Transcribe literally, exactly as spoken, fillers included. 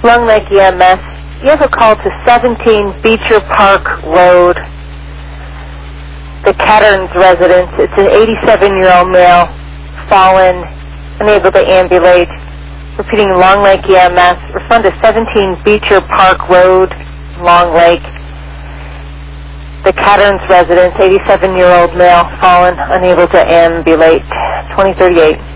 Long Lake E M S, you have a call to seventeen Beecher Park Road, the Caterns residence. It's an eighty-seven-year-old male, fallen, unable to ambulate. Repeating, Long Lake E M S, respond to seventeen Beecher Park Road, Long Lake. The Caterns residence, eighty-seven-year-old male, fallen, unable to ambulate. twenty thirty-eight.